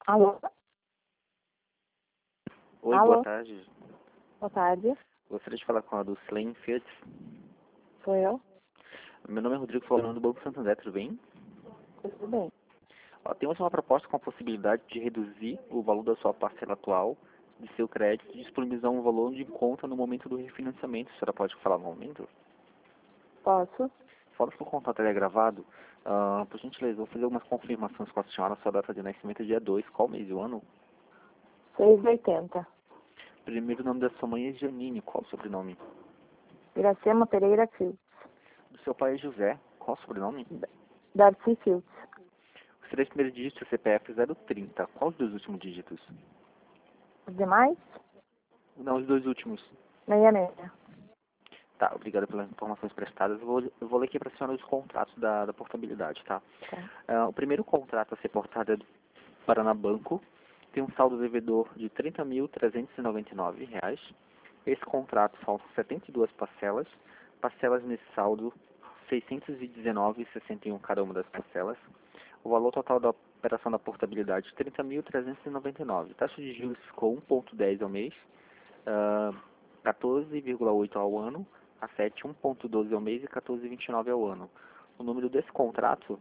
Alô? Oi, boa Alô? tarde. Boa tarde. Gostaria de falar com a do Slane Fields. Sou eu? Meu nome é Rodrigo, falando do Banco Santander, tudo bem? Tudo bem. Temos uma proposta com a possibilidade de reduzir o valor da sua parcela atual de seu crédito e disponibilizar um valor de conta no momento do refinanciamento. A senhora pode falar no momento? Posso? Fala se o contato é gravado. Por gentileza, vou fazer algumas confirmações com a senhora. Sua data de nascimento é dia 2. Qual mês e o ano? 6,80. Primeiro nome da sua mãe é Janine. Qual o sobrenome? Iracema Pereira Fields. Do seu pai é José. Qual o sobrenome? Darcy Fields. Os três primeiros dígitos do CPF 030. Qual os dois últimos dígitos? Os demais? Não, os dois últimos. 66. Tá, obrigado pelas informações prestadas. Eu vou ler aqui para a senhora os contratos da portabilidade, tá? Tá. O primeiro contrato a ser portado é do Paraná Banco. Tem um saldo devedor de R$ 30.399. Esse contrato faltam 72 parcelas. Parcelas nesse saldo, R$ 619,61 cada uma das parcelas. O valor total da operação da portabilidade, R$ 30.399. Taxa de juros ficou 1,10 ao mês, 14,8 ao ano, a 7, 1,12 ao mês e 14,29 ao ano. O número desse contrato,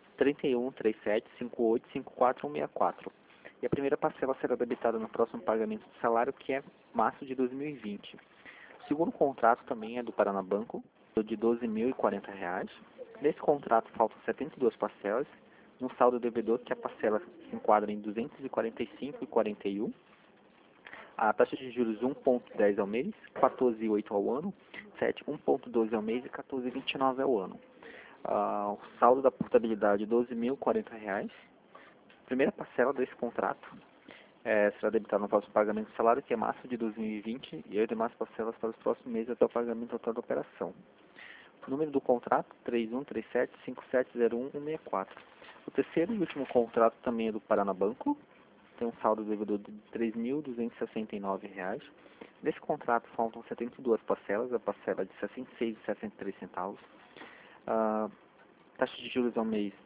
3137585464. E a primeira parcela será debitada no próximo pagamento de salário, que é março de 2020. O segundo contrato também é do Paraná Banco, de R$ 12.040. Nesse contrato faltam 72 parcelas, no saldo devedor que a parcela se enquadra em 245,41. A taxa de juros 1,10 ao mês, 14,8 ao ano, 7, 1,12 ao mês e 14,29 ao ano. O saldo da portabilidade, R$ 12.040. Primeira parcela desse contrato será debitada no próximo pagamento do salário, que é março de 2020, e as demais parcelas para os próximos meses até o pagamento total da operação. O número do contrato, 3137570164. O terceiro e último contrato também é do Paraná Banco. Tem um saldo devedor de R$ 3.269. Nesse contrato faltam 72 parcelas, a parcela de R$ 66,63. Taxa de juros ao mês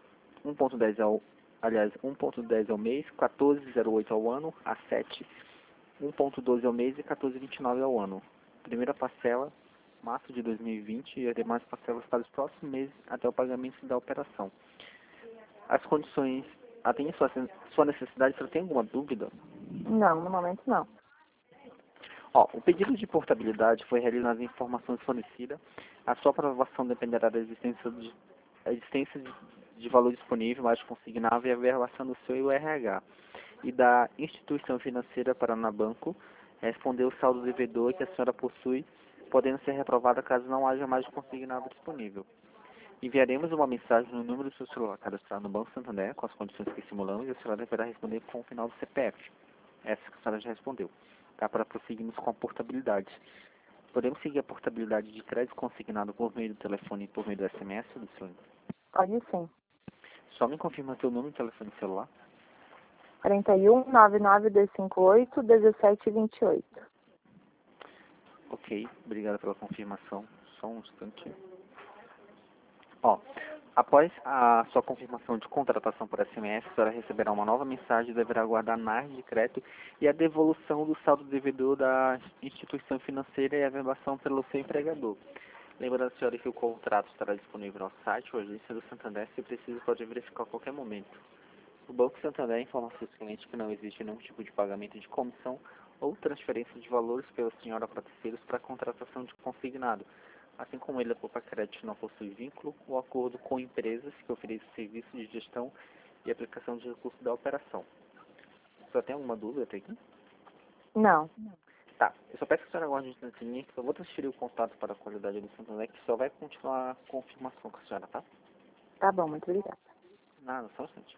1,10 ao mês, 14,08 ao ano, a 7, 1,12 ao mês e 14,29 ao ano. Primeira parcela, março de 2020, e as demais parcelas para os próximos meses até o pagamento da operação. As condições atendem sua necessidade. Se você tem alguma dúvida? Não, no momento não. O pedido de portabilidade foi realizado nas informações fornecidas. A sua aprovação dependerá da existência de valor disponível, mais consignável e a verbação do seu RH. E da instituição financeira Paraná Banco responder o saldo devedor que a senhora possui, podendo ser reprovada caso não haja mais consignável disponível. Enviaremos uma mensagem no número do seu celular cadastrado no Banco Santander com as condições que simulamos e a senhora deverá responder com o final do CPF. Essa que a senhora já respondeu. Tá? Para prosseguirmos com a portabilidade. Podemos seguir a portabilidade de crédito consignado por meio do telefone e por meio do SMS, do senhor? Pode sim. Só me confirma seu número de telefone celular. 41 99258 1728. Ok, obrigado pela confirmação. Só um instante. Após a sua confirmação de contratação por SMS, a senhora receberá uma nova mensagem e deverá aguardar a análise de crédito e a devolução do saldo devedor da instituição financeira e a verbação pelo seu empregador. Lembrando, senhora, que o contrato estará disponível no site ou agência do Santander, se preciso pode verificar a qualquer momento. O Banco Santander informa aos seus clientes que não existe nenhum tipo de pagamento de comissão ou transferência de valores pela senhora para terceiros para a contratação de consignado. Assim como ele, a Copa Crédito não possui vínculo ou acordo com empresas que oferecem serviços de gestão e aplicação de recursos da operação. Só tem alguma dúvida até aqui? Não. Tá, eu só peço que a senhora aguarde um instantinho, que eu vou transferir o contato para a qualidade do Santander, que só vai continuar a confirmação com a senhora, tá? Tá bom, muito obrigada. Nada, só um instante.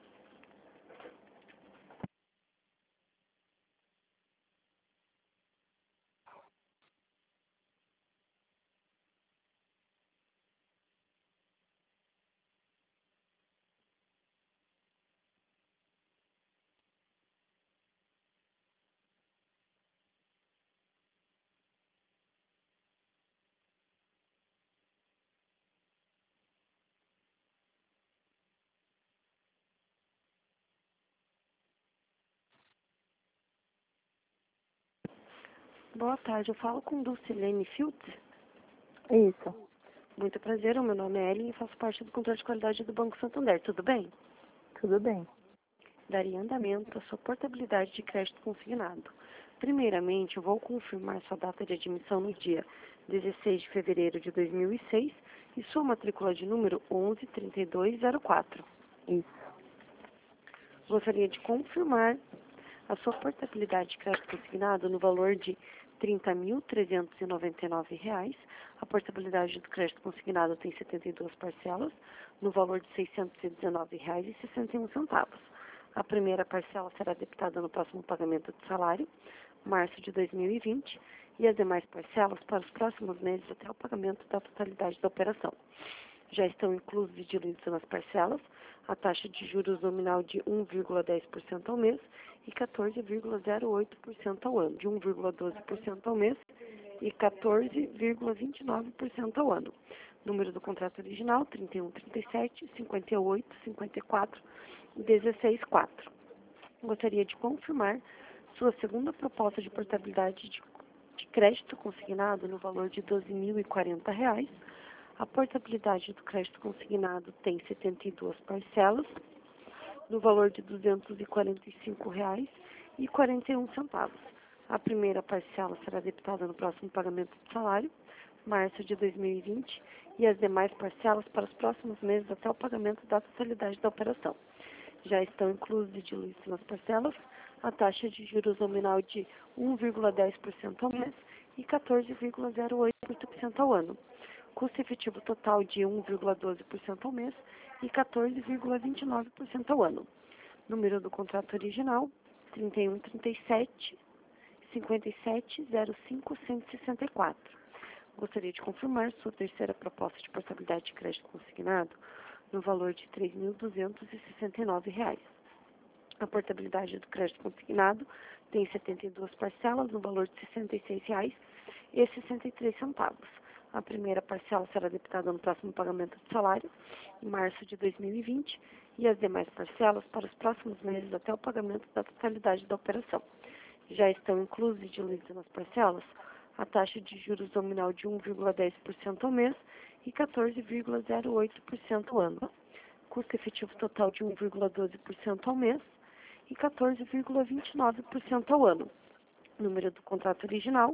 Boa tarde, eu falo com Dulcilene Fields. Isso. Muito prazer, o meu nome é Ellen e faço parte do controle de qualidade do Banco Santander, tudo bem? Tudo bem. Daria andamento à sua portabilidade de crédito consignado. Primeiramente, eu vou confirmar sua data de admissão no dia 16 de fevereiro de 2006 e sua matrícula de número 113204. Isso. Gostaria de confirmar a sua portabilidade de crédito consignado no valor de R$ 30.399. A portabilidade do crédito consignado tem 72 parcelas, no valor de R$ 619,61. A primeira parcela será debitada no próximo pagamento de salário, março de 2020, e as demais parcelas para os próximos meses até o pagamento da totalidade da operação. Já estão inclusos e diluídos nas parcelas a taxa de juros nominal de 1,10% ao mês e 14,08% ao ano, de 1,12% ao mês e 14,29% ao ano. Número do contrato original, 3137 58 54 164. Gostaria de confirmar sua segunda proposta de portabilidade de crédito consignado no valor de R$ 12.040. A portabilidade do crédito consignado tem 72 parcelas, no valor de R$ 245,41. A primeira parcela será debitada no próximo pagamento de salário, março de 2020, e as demais parcelas para os próximos meses até o pagamento da totalidade da operação. Já estão inclusos e diluídos nas parcelas a taxa de juros nominal de 1,10% ao mês e 14,08% ao ano. Custo efetivo total de 1,12% ao mês e 14,29% ao ano. Número do contrato original, 3137 57 05 164. Gostaria de confirmar sua terceira proposta de portabilidade de crédito consignado no valor de R$ 3.269. A portabilidade do crédito consignado tem 72 parcelas no valor de R$ 66,63. A primeira parcela será debitada no próximo pagamento de salário, em março de 2020, e as demais parcelas para os próximos meses até o pagamento da totalidade da operação. Já estão inclusos e diluídos nas parcelas a taxa de juros nominal de 1,10% ao mês e 14,08% ao ano. Custo efetivo total de 1,12% ao mês e 14,29% ao ano. Número do contrato original,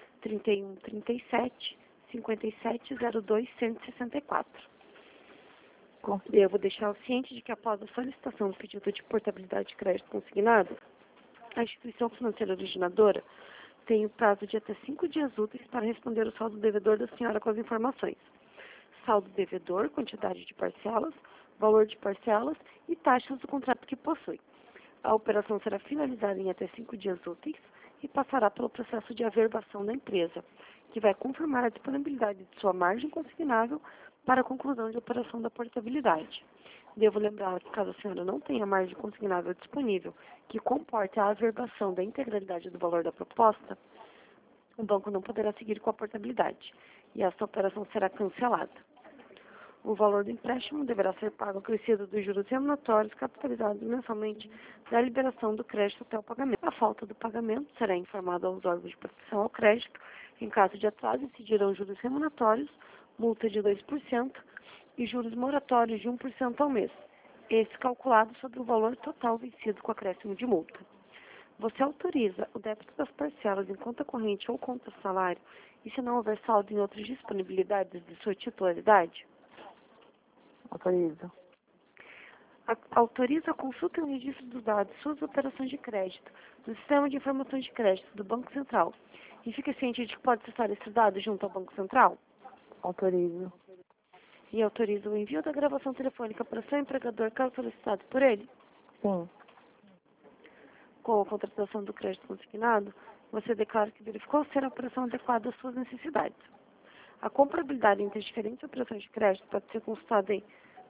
3137 5702 164. Devo deixar ciente de que após a solicitação do pedido de portabilidade de crédito consignado, a instituição financeira originadora tem o prazo de até 5 dias úteis para responder o saldo devedor da senhora com as informações. Saldo devedor, quantidade de parcelas, valor de parcelas e taxas do contrato que possui. A operação será finalizada em até 5 dias úteis e passará pelo processo de averbação da empresa, que vai confirmar a disponibilidade de sua margem consignável para a conclusão de operação da portabilidade. Devo lembrar que, caso a senhora não tenha margem consignável disponível que comporte a averbação da integralidade do valor da proposta, o banco não poderá seguir com a portabilidade e esta operação será cancelada. O valor do empréstimo deverá ser pago acrescido dos juros remuneratórios capitalizados mensalmente da liberação do crédito até o pagamento. A falta do pagamento será informada aos órgãos de proteção ao crédito. Em caso de atraso, incidirão juros remuneratórios, multa de 2% e juros moratórios de 1% ao mês, esse calculado sobre o valor total vencido com acréscimo de multa. Você autoriza o débito das parcelas em conta corrente ou conta salário e se não houver saldo em outras disponibilidades de sua titularidade? Autorizo. Autoriza a consulta e o registro dos dados de suas operações de crédito no Sistema de Informações de Crédito do Banco Central e fique ciente de que pode acessar esses dados junto ao Banco Central? Autorizo. E autoriza o envio da gravação telefônica para seu empregador, caso solicitado por ele? Sim. Com a contratação do crédito consignado, você declara que verificou ser a operação adequada às suas necessidades. A comparabilidade entre as diferentes operações de crédito pode ser consultada em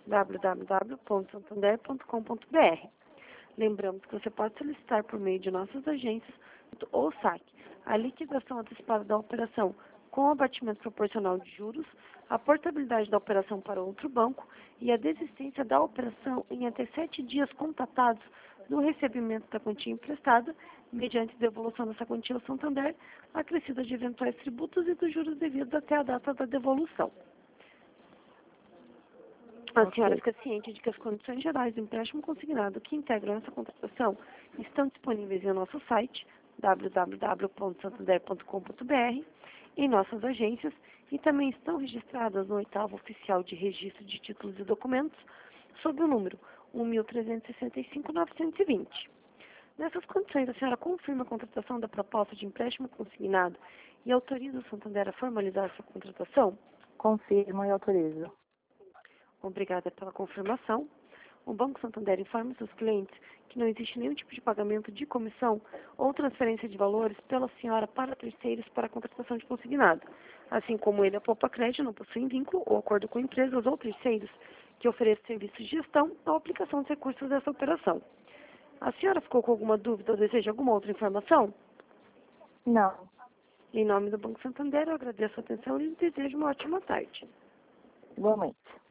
www.santander.com.br. Lembramos que você pode solicitar por meio de nossas agências ou saque a liquidação antecipada da operação com abatimento proporcional de juros, a portabilidade da operação para outro banco e a desistência da operação em até 7 dias contatados do recebimento da quantia emprestada, mediante devolução dessa quantia ao Santander, acrescida de eventuais tributos e dos juros devidos até a data da devolução. A senhora fica ciente de que as condições gerais do empréstimo consignado que integram essa contratação estão disponíveis em nosso site www.santander.com.br, em nossas agências e também estão registradas no 8º Oficial de Registro de Títulos e Documentos, sob o número 1.365.920. Nessas condições, a senhora confirma a contratação da proposta de empréstimo consignado e autoriza o Santander a formalizar sua contratação? Confirmo e autorizo. Obrigada pela confirmação. O Banco Santander informa seus clientes que não existe nenhum tipo de pagamento de comissão ou transferência de valores pela senhora para terceiros para a contratação de consignado. Assim como ele, a Poupa Crédito não possui vínculo ou acordo com empresas ou terceiros que ofereçam serviços de gestão ou aplicação de recursos dessa operação. A senhora ficou com alguma dúvida ou deseja alguma outra informação? Não. Em nome do Banco Santander, eu agradeço a atenção e desejo uma ótima tarde. Igualmente.